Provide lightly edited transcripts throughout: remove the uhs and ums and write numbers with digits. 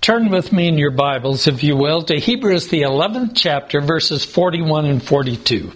Turn with me in your Bibles, if you will, to Hebrews the 11th chapter, verses 41 and 42.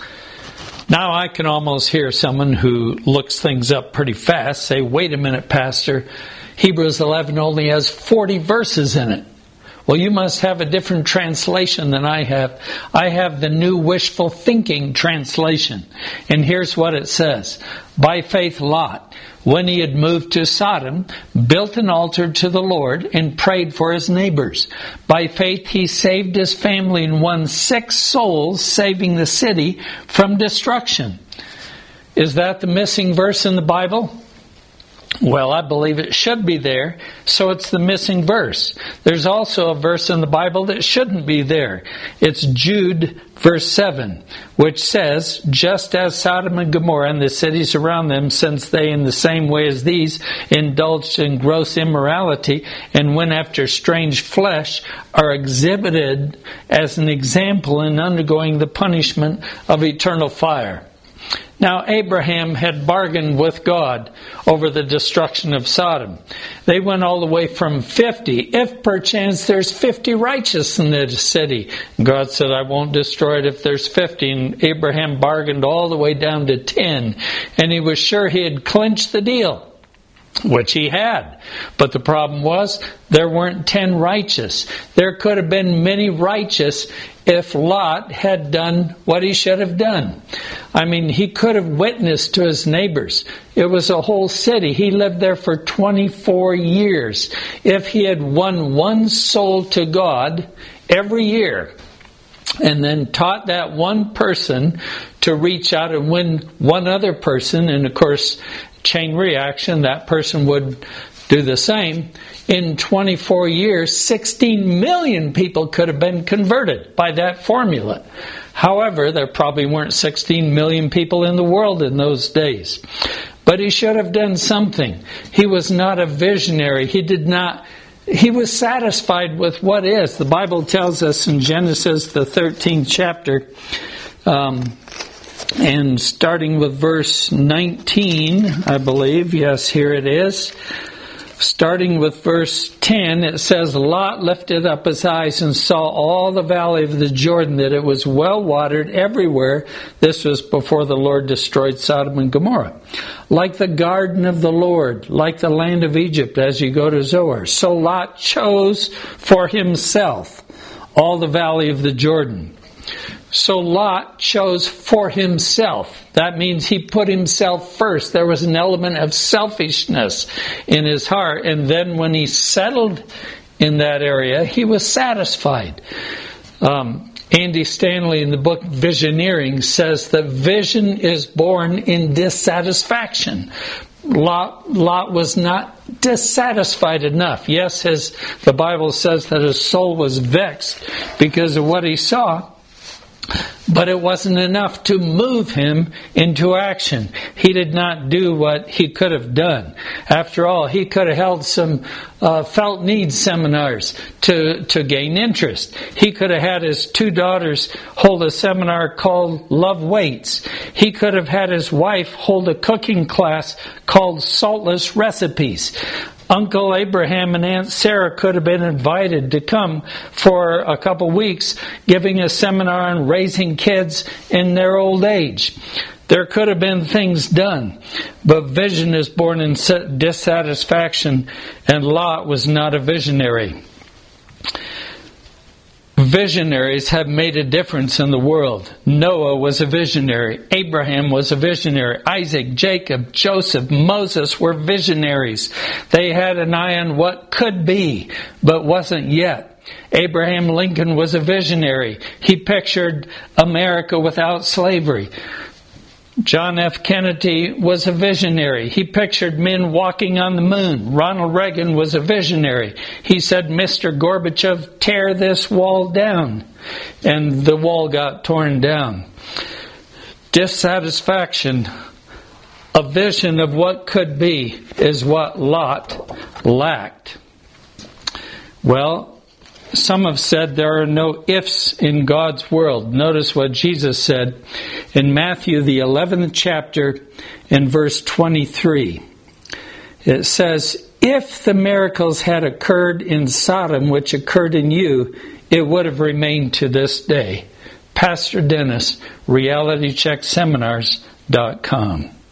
Now I can almost hear someone who looks things up pretty fast say, wait a minute, Pastor, Hebrews 11 only has 40 verses in it. Well, you must have a different translation than I have. I have the New Wishful Thinking translation. And here's what it says. By faith Lot, when he had moved to Sodom, built an altar to the Lord and prayed for his neighbors. By faith he saved his family and won 6 souls, saving the city from destruction. Is that the missing verse in the Bible? Well, I believe it should be there, so it's the missing verse. There's also a verse in the Bible that shouldn't be there. It's Jude, verse 7, which says, just as Sodom and Gomorrah and the cities around them, since they in the same way as these indulged in gross immorality and went after strange flesh, are exhibited as an example in undergoing the punishment of eternal fire. Now Abraham had bargained with God over the destruction of Sodom. They went all the way from 50. If perchance there's 50 righteous in the city. God said, I won't destroy it if there's 50. And Abraham bargained all the way down to 10. And he was sure he had clinched the deal, which he had. But the problem was, there weren't 10 righteous. There could have been many righteous if Lot had done what he should have done. I mean, he could have witnessed to his neighbors. It was a whole city. He lived there for 24 years. If he had won 1 soul to God every year, and then taught that one person to reach out and win one other person, and of course, chain reaction, that person would do the same. In 24 years, 16 million people could have been converted by that formula. However, there probably weren't 16 million people in the world in those days. But he should have done something. He was not a visionary. He was satisfied with what is. The Bible tells us in Genesis, the 13th chapter, and starting with verse 19, I believe. Yes, here it is. Starting with verse 10, it says, Lot lifted up his eyes and saw all the valley of the Jordan, that it was well watered everywhere. This was before the Lord destroyed Sodom and Gomorrah. Like the garden of the Lord, like the land of Egypt as you go to Zoar. So Lot chose for himself all the valley of the Jordan. So Lot chose for himself. That means he put himself first. There was an element of selfishness in his heart. And then when he settled in that area, he was satisfied. Andy Stanley in the book Visioneering says that vision is born in dissatisfaction. Lot was not dissatisfied enough. Yes, the Bible says that his soul was vexed because of what he saw. But it wasn't enough to move him into action. He did not do what he could have done. After all, he could have held some felt needs seminars to gain interest. He could have had his 2 daughters hold a seminar called Love Waits. He could have had his wife hold a cooking class called Saltless Recipes. Uncle Abraham and Aunt Sarah could have been invited to come for a couple weeks, giving a seminar on raising kids in their old age. There could have been things done, but vision is born in dissatisfaction, and Lot was not a visionary. Visionaries have made a difference in the world. Noah was a visionary. Abraham was a visionary. Isaac, Jacob, Joseph, Moses were visionaries. They had an eye on what could be, but wasn't yet. Abraham Lincoln was a visionary. He pictured America without slavery. John F. Kennedy was a visionary. He pictured men walking on the moon. Ronald Reagan was a visionary. He said, Mr. Gorbachev, tear this wall down. And the wall got torn down. Dissatisfaction, a vision of what could be, is what Lot lacked. Well, some have said there are no ifs in God's world. Notice what Jesus said in Matthew, the 11th chapter, in verse 23. It says, If the miracles had occurred in Sodom, which occurred in you, it would have remained to this day. Pastor Dennis, RealityCheckSeminars.com.